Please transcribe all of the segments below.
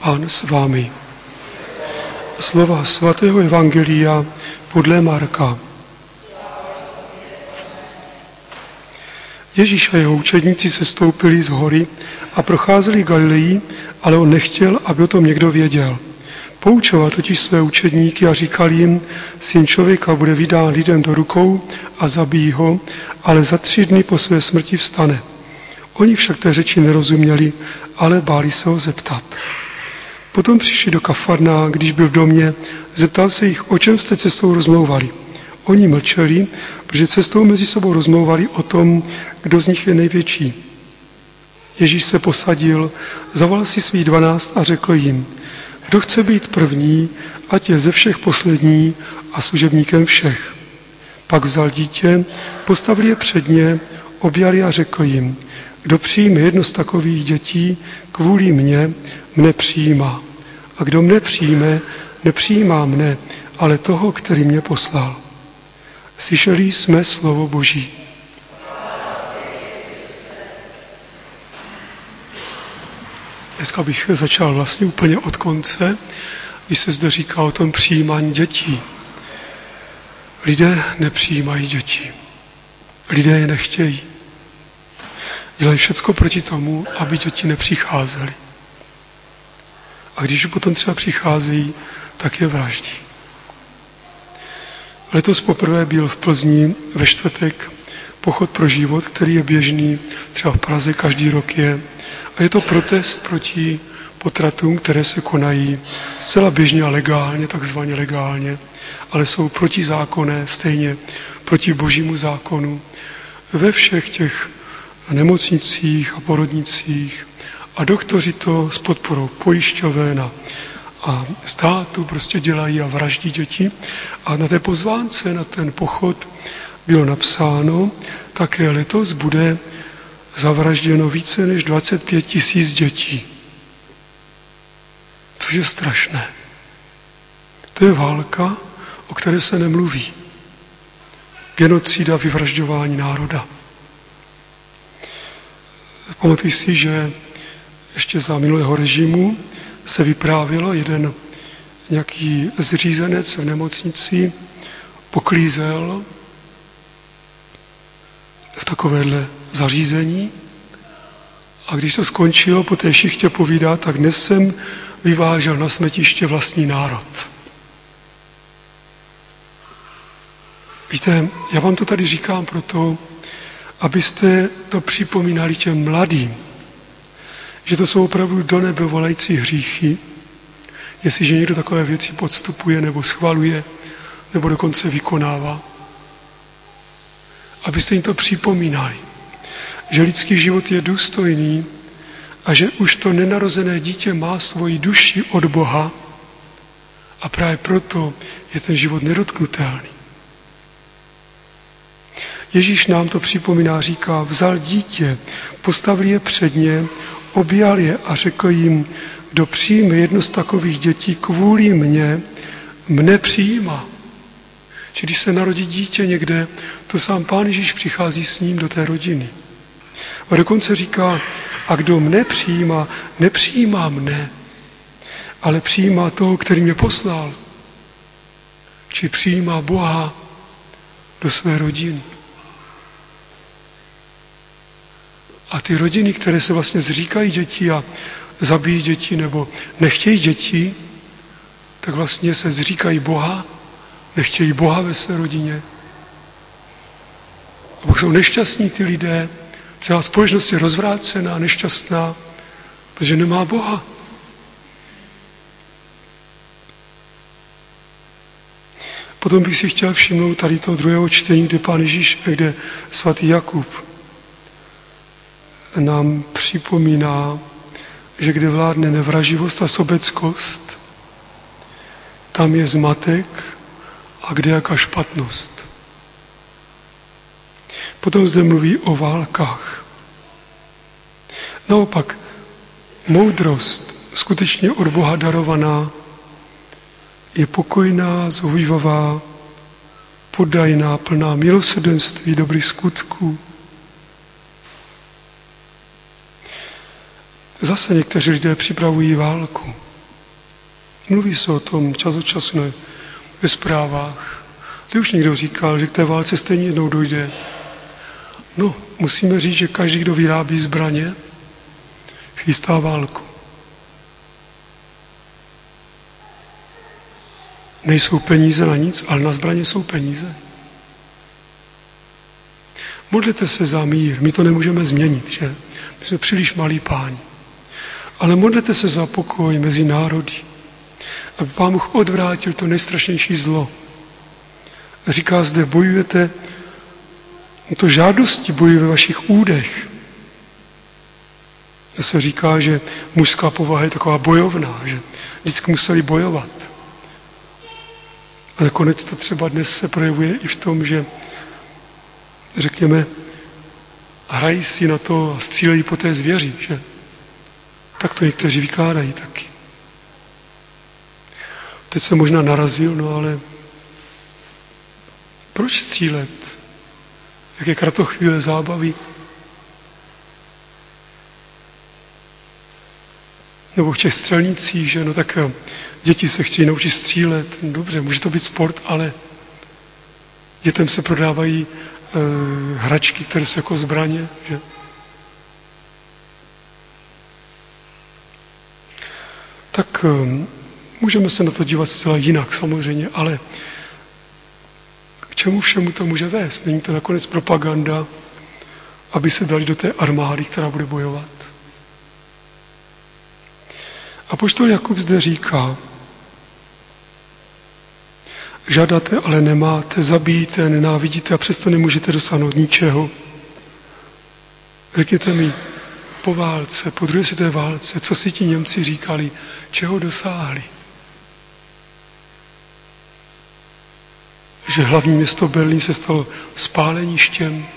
Pán s vámi. Slova svatého evangelia podle Marka. Ježíš a jeho učedníci se stoupili z hory a procházeli Galilejí, ale on nechtěl, aby o tom někdo věděl. Poučoval totiž své učedníky a říkal jim, Syn člověka bude vydán lidem do rukou a zabijí ho, ale za 3 dny po své smrti vstane. Oni však té řeči nerozuměli, ale báli se ho zeptat. Potom přišli do Kafarná, když byl v domě, zeptal se jich, o čem jste cestou rozmlouvali. Oni mlčeli, protože cestou mezi sebou rozmlouvali o tom, kdo z nich je největší. Ježíš se posadil, zavolal si svých 12 a řekl jim, kdo chce být první, ať je ze všech poslední a služebníkem všech. Pak vzal dítě, postavil je před ně, objal a řekl jim, kdo přijme jedno z takových dětí kvůli mne přijímá. A kdo mne přijme, nepřijímá mne, ale toho, který mě poslal. Slyšeli jsme slovo Boží. Dneska bych začal vlastně úplně od konce, když se zde říká o tom přijímání dětí. Lidé nepřijímají děti. Lidé je nechtějí. Dělají všecko proti tomu, aby děti nepřicházely. A když potom třeba přicházejí, tak je vraždí. Letos poprvé byl v Plzni ve čtvrtek pochod pro život, který je běžný, třeba v Praze každý rok je. A je to protest proti potratům, které se konají zcela běžně a legálně, takzvaně legálně, ale jsou protizákonné, stejně proti božímu zákonu ve všech těch nemocnicích a porodnicích. A doktoři to s podporou pojišťoven a státu prostě dělají a vraždí děti. A na té pozvánce, na ten pochod bylo napsáno, také letos bude zavražděno více než 25 000 dětí. Což je strašné. To je válka, o které se nemluví. Genocida, vyvražďování národa. Pamatuji si, že ještě za minulého režimu se vyprávělo, jeden nějaký zřízenec v nemocnici poklízel v takovéhle zařízení a když to skončilo, po té šichtě povídá, tak dnes jsem vyvážel na smetiště vlastní národ. Víte, já vám to tady říkám proto, abyste to připomínali těm mladým, že to jsou opravdu do nebe volající hříchy, jestliže někdo takové věci podstupuje nebo schvaluje, nebo dokonce vykonává. Abyste jim to připomínali, že lidský život je důstojný a že už to nenarozené dítě má svoji duši od Boha a právě proto je ten život nedotknutelný. Ježíš nám to připomíná, říká, vzal dítě, postavil je před ně, objal je a řekl jim, kdo přijme jedno z takových dětí kvůli mne přijímá. Čili když se narodí dítě někde, to sám Pán Ježíš přichází s ním do té rodiny. A dokonce říká, a kdo mne přijímá, nepřijímá mne, ale přijímá toho, který mě poslal. Či přijímá Boha do své rodiny. A ty rodiny, které se vlastně zříkají děti a zabijí děti nebo nechtějí děti, tak vlastně se zříkají Boha, nechtějí Boha ve své rodině. A pak jsou nešťastní ty lidé, celá společnost je rozvrácená, nešťastná, protože nemá Boha. Potom bych si chtěl všimnout tady toho druhého čtení, kde Pán Ježíš, kde svatý Jakub nám připomíná, že kde vládne nevraživost a sobeckost, tam je zmatek a kde jaká špatnost. Potom zde mluví o válkách. Naopak, moudrost, skutečně od Boha darovaná, je pokojná, zhovývavá, poddajná, plná milosrdenství, dobrých skutků. Zase někteří lidé připravují válku. Mluví se o tom čas od času ve zprávách. Ty už někdo říkal, že k té válce stejně jednou dojde. No, musíme říct, že každý, kdo vyrábí zbraně, chystá válku. Nejsou peníze na nic, ale na zbraně jsou peníze. Modlete se za mír, my to nemůžeme změnit, že? My jsme příliš malí páni. Ale modlete se za pokoj mezi národy, aby Pán Bůh odvrátil to nejstrašnější zlo. Říká zde, bojujete, to žádosti bojují ve vašich údech. To se říká, že mužská povaha je taková bojovná, že vždycky museli bojovat. A nakonec to třeba dnes se projevuje i v tom, že řekněme, hrají si na to a střílejí po té zvěři, že? Tak to někteří vykládají taky. Teď jsem možná narazil, no ale proč střílet? Jaké kratochvíle zábavy? Nebo v těch střelnicích, že? No tak děti se chtějí naučit střílet. Dobře, může to být sport, ale dětem se prodávají hračky, které jsou jako zbraně, že? Tak můžeme se na to dívat zcela jinak samozřejmě, ale k čemu všemu to může vést? Není to nakonec propaganda, aby se dali do té armády, která bude bojovat? Apoštol Jakub zde říká, žádáte, ale nemáte, zabíjíte, nenávidíte a přesto nemůžete dosáhnout ničeho. Řekněte mi, po válce, po druhé světové válce, co si ti Němci říkali, čeho dosáhli? Že hlavní město Berlín se stalo spáleništěm,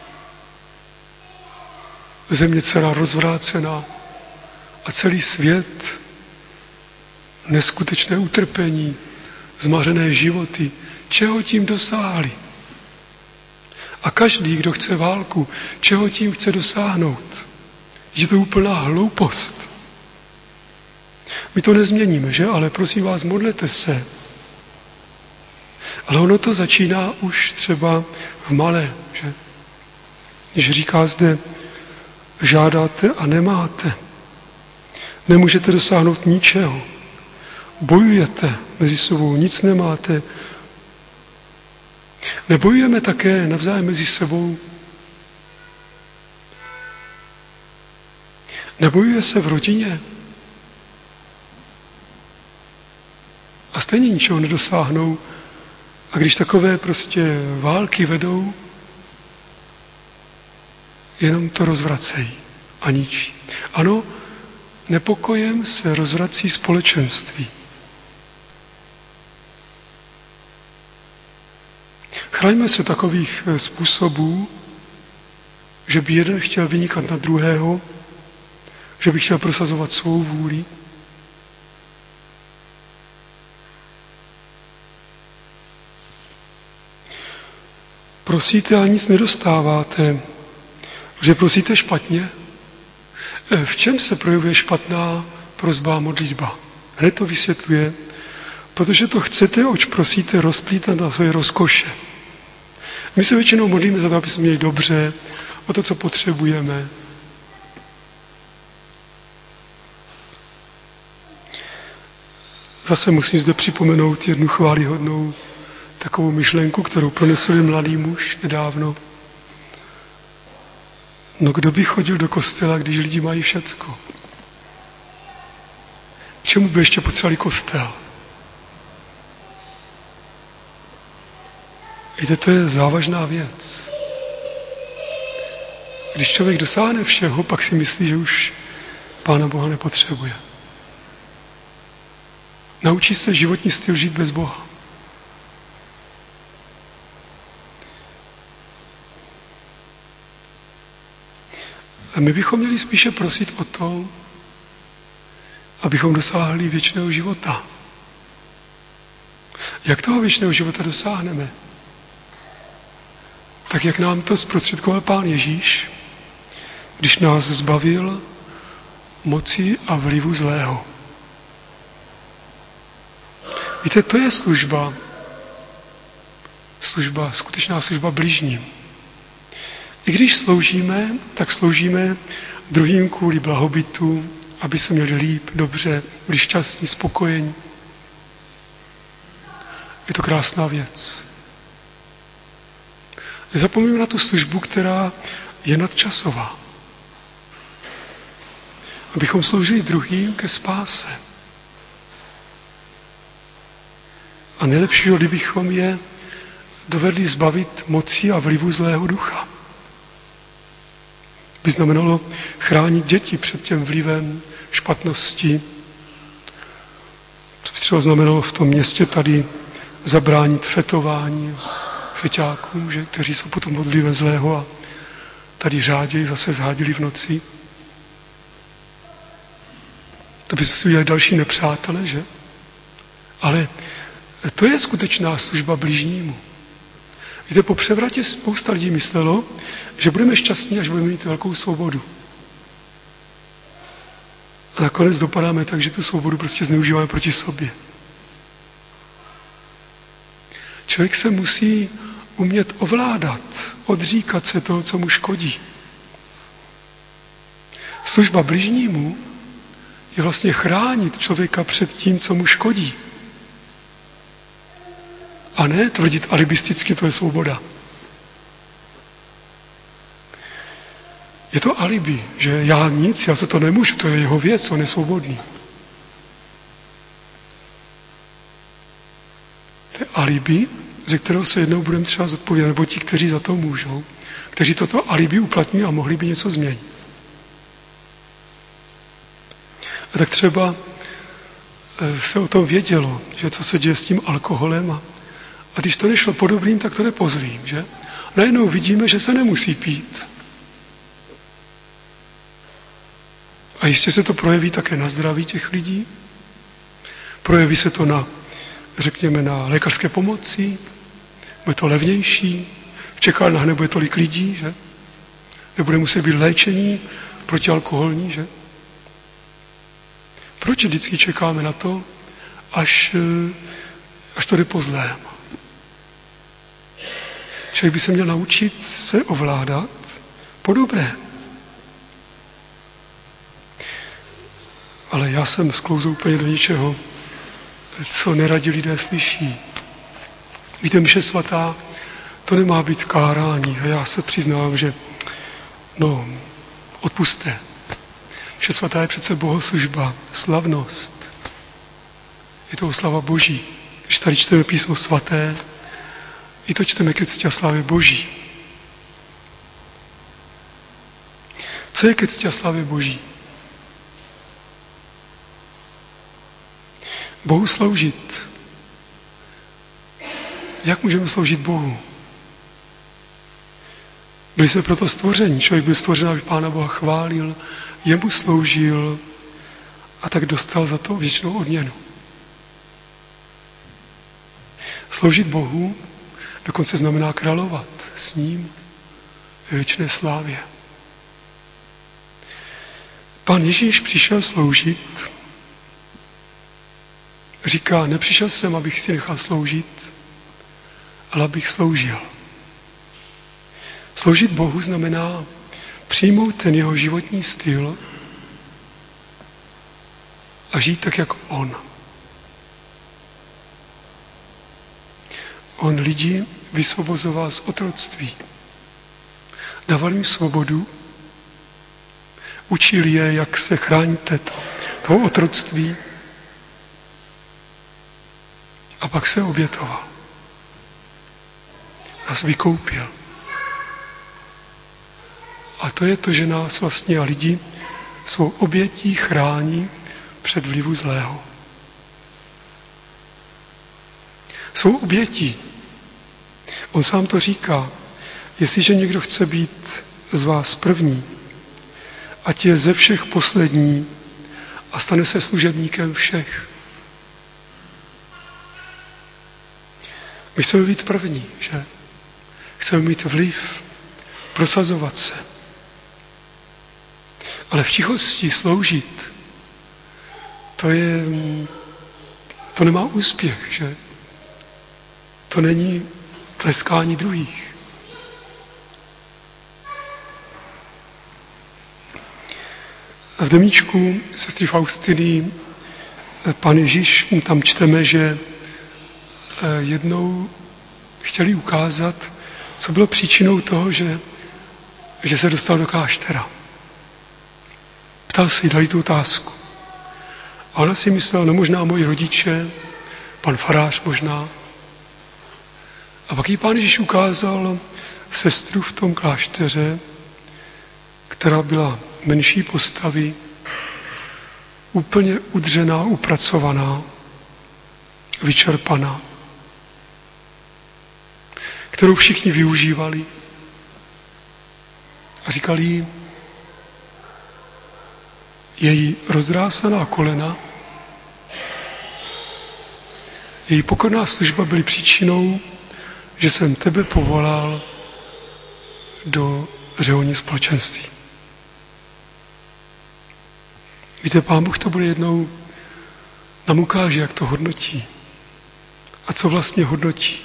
země celá rozvrácená a celý svět, neskutečné utrpení, zmařené životy, čeho tím dosáhli? A každý, kdo chce válku, čeho tím chce dosáhnout? Je to úplná hloupost. My to nezměníme, že? Ale prosím vás, modlete se. Ale ono to začíná už třeba v malé, že? Když říká zde, žádáte a nemáte. Nemůžete dosáhnout ničeho. Bojujete mezi sebou, nic nemáte. Nebojujeme také navzájem mezi sebou. Nebojuje se v rodině. A stejně ničeho nedosáhnou. A když takové prostě války vedou, jenom to rozvracejí a ničí. Ano, nepokojem se rozvrací společenství. Chraňme se takových způsobů, že by jeden chtěl vynikat na druhého, že by chtěl prosazovat svou vůli. Prosíte a nic nedostáváte, že prosíte špatně. V čem se projevuje špatná prosba a modlitba? Hned to vysvětluje, protože to chcete, oč prosíte, rozplítat na své rozkoše. My se většinou modlíme za to, aby jsme měli dobře, o to, co potřebujeme. Zase musím zde připomenout jednu chvályhodnou takovou myšlenku, kterou pronesl mladý muž nedávno. No kdo by chodil do kostela, když lidi mají všecko? Čemu by ještě potřebovali kostel? Víte, to je závažná věc. Když člověk dosáhne všeho, pak si myslí, že už Pána Boha nepotřebuje. Naučí se životní styl žít bez Boha. A my bychom měli spíše prosit o to, abychom dosáhli věčného života. Jak toho věčného života dosáhneme? Tak jak nám to zprostředkoval Pán Ježíš, když nás zbavil moci a vlivu zlého. Víte, to je služba, skutečná služba bližním. I když sloužíme, tak sloužíme druhým kvůli blahobytu, aby se měli líp, dobře, byli šťastní, spokojení. Je to krásná věc. Nezapomeňme na tu službu, která je nadčasová. Abychom sloužili druhým ke spáse. A nejlepšího, kdybychom je dovedli zbavit moci a vlivu zlého ducha. By znamenalo chránit děti před tím vlivem špatnosti. To by třeba znamenalo v tom městě tady zabránit fetování feťákům, kteří jsou potom pod vlivem zlého a tady řáději zase zhádili v noci. To bychom si udělali další nepřátele, že? Ale to je skutečná služba bližnímu. Víte, po převratě spousta lidí myslelo, že budeme šťastní, až budeme mít velkou svobodu. A nakonec dopadáme tak, že tu svobodu prostě zneužíváme proti sobě. Člověk se musí umět ovládat, odříkat se toho, co mu škodí. Služba bližnímu je vlastně chránit člověka před tím, co mu škodí. A ne tvrdit alibisticky, to je svoboda. Je to alibi, že já nic, já se to nemůžu, to je jeho věc, on je svobodný. To je alibi, ze kterého se jednou budeme třeba zodpovědět, nebo ti, kteří za to můžou, kteří toto alibi uplatní a mohli by něco změnit. A tak třeba se o tom vědělo, že co se děje s tím alkoholem a když to nešlo po dobrým, tak to jde po zlým, že? Najednou vidíme, že se nemusí pít. A jistě se to projeví také na zdraví těch lidí. Projeví se to na, řekněme, na lékařské pomoci. Bude to levnější. V čekárnách nebude tolik lidí, že? Nebude muset být léčení protialkoholní, že? Proč vždycky čekáme na to, až to jde po zlém? Člověk by se měl naučit se ovládat po dobré. Ale já jsem sklouzl úplně do něčeho, co neradi lidé slyší. Víte, mše svatá, to nemá být kárání. A já se přiznám, že odpusťte. Mše svatá je přece bohoslužba, slavnost. Je to oslava Boží. Když tady čteme písmo svaté, i to čteme ke cti a slávě Boží. Co je ke cti a slávě Boží? Bohu sloužit. Jak můžeme sloužit Bohu? Byli jsme proto stvoření. Člověk byl stvořen, aby Pána Boha chválil, jemu sloužil a tak dostal za to věčnou odměnu. Sloužit Bohu dokonce znamená královat s ním ve věčné slávě. Pán Ježíš přišel sloužit. Říká, nepřišel jsem, abych si nechal sloužit, ale abych sloužil. Sloužit Bohu znamená přijmout ten jeho životní styl a žít tak, jak on. On lidi vysvobozoval z otroctví. Dával jim svobodu, učil je, jak se chránit toho otroctví a pak se obětoval. Nás vykoupil. A to je to, že nás vlastně a lidi svou obětí chrání před vlivu zlého. Svou obětí. On sám to říká. Jestliže někdo chce být z vás první, ať je ze všech poslední a stane se služebníkem všech. My chceme být první, že? Chceme mít vliv, prosazovat se. Ale v tichosti sloužit, to to nemá úspěch, že? To není tleskání druhých. V demíčku sestry Faustiny Pán Ježíš, tam čteme, že jednou chtěli ukázat, co bylo příčinou toho, že se dostal do kláštera. Ptal se jí, dali tu otázku. A ona si myslela, no možná moji rodiče, pan farář možná. A pak jí Pán Ježíš ukázal sestru v tom klášteře, která byla menší postavy, úplně udřená, upracovaná, vyčerpaná, kterou všichni využívali. A říkali jí, její rozdrásaná kolena, její pokorná služba byly příčinou, že jsem tebe povolal do řeholní společenství. Víte, Pán Bůh to bude jednou nám ukáže, jak to hodnotí. A co vlastně hodnotí.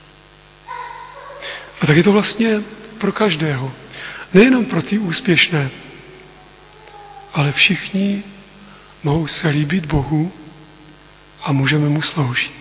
A tak je to vlastně pro každého. Nejenom pro ty úspěšné, ale všichni mohou se líbit Bohu a můžeme mu sloužit.